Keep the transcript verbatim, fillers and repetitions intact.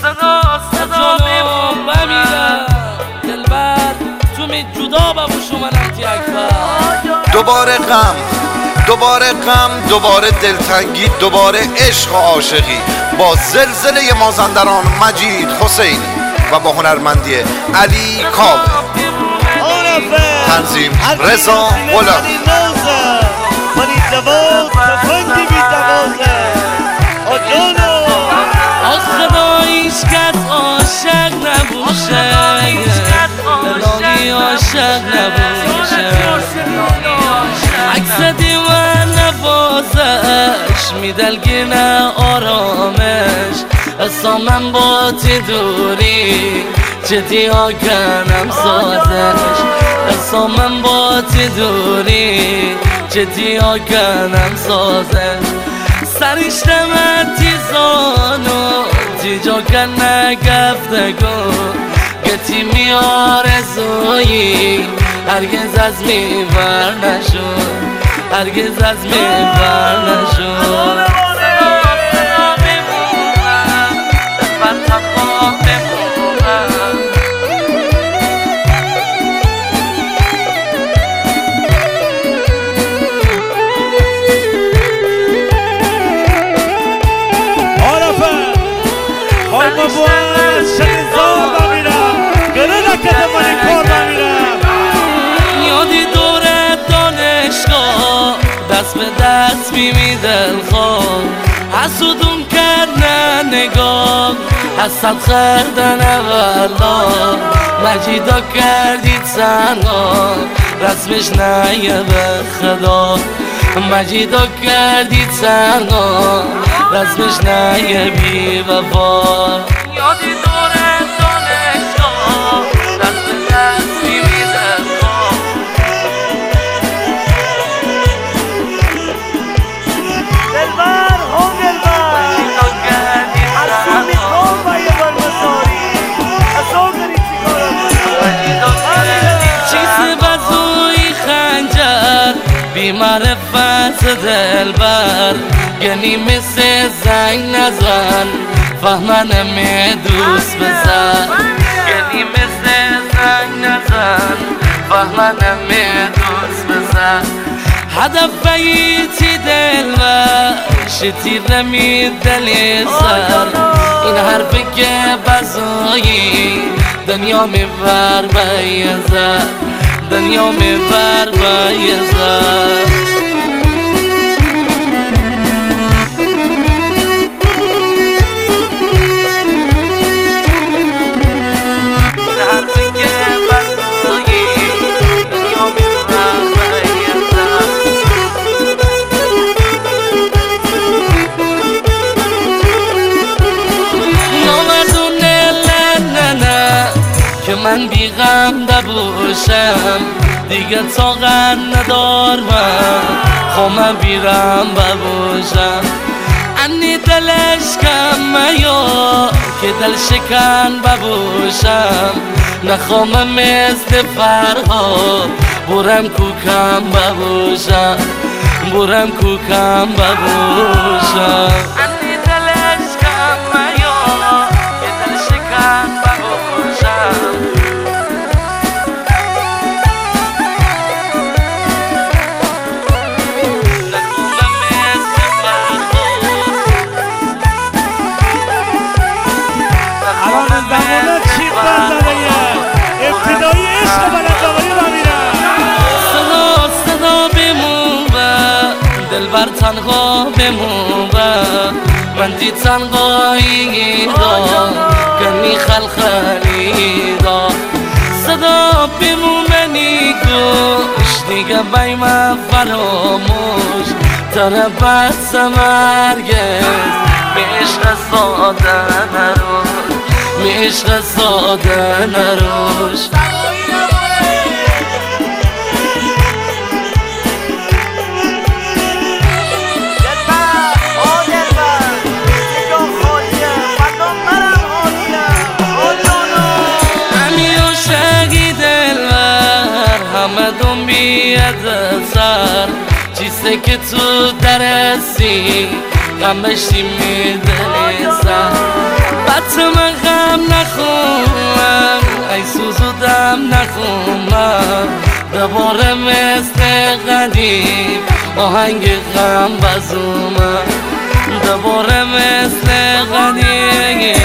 صدا صدا بمیرم دلبر تو می جدا ببوشو منم تی اکبر. دوباره غم، دوباره غم، دوباره دلتنگی، دوباره عشق و عاشقی با زلزله مازندران مجید حسینی و با هنرمندی علی کاوه. تنظیم رضا غلامی. از خدایش کس عاشق نبوشه، الهی عاشق نبوشه. عکس دیوان نوازش میدلگینه آرامش. اصلا من با تی دوری جدی ها کنم سازش. اصلا من با تی دوری جدی ها کنم سازش. سرش دمت تیزانو تی جا کنه گفتگو گتی میارزویی هرگز از میبر نشد، هرگز از میبر نشد. یادی دوره دانشگاه دست به دست میمی دلخواه. حسودون کرد نه نگاه، حسد خردن والا. مجیدا کردید سنگا رسمش نیه به خدا. مجیدا کردید سنگا رسمش نیه بی وفا. یادی دوره دانشگاه دست به دست میمی دلخواه. دلبر ها دلبر از میخوام و یه بار مساری از آن داری چیز بزوی خنجر بی معرفت دلبر. یعنی مثل زنگ نزن فهمنه می دوست بزن. یعنی مثل زنگ نزن فهمنه می دوست بزن. هدف بیتی دلبر شتی رمی دلی سر. این حرفی که بزایی دنیا میبر بیزد، دنیا میبر بیزد. من بیغم نباشم دیگه طاقت ندارم. خواهم بیرم بباشم انی دلش کم یا که دل شکن بباشم. نخواهم مثل فرها برم کوکم بباشم، برم کوکم بباشم. انی دلش کم یا که دل شکن بباشم. ابتدایی عشق بلندآوری بمیرم. صدا صدا بمون دلبر تنها بمون. من دی تنهایی دا کنی خلخلی دا. صدا بمون منی گوش دیگه بای من فراموش. تره بس مرگز به عشق ساده نروش، به عشق ساده نروش. همدون بیاد سر چیزی که تو درسی غمشی میدلی سر. خط من غم نخونم ای سوزودم نخونم دوباره مثل قدیم آهنگ غم بزومم دوباره مثل قدیم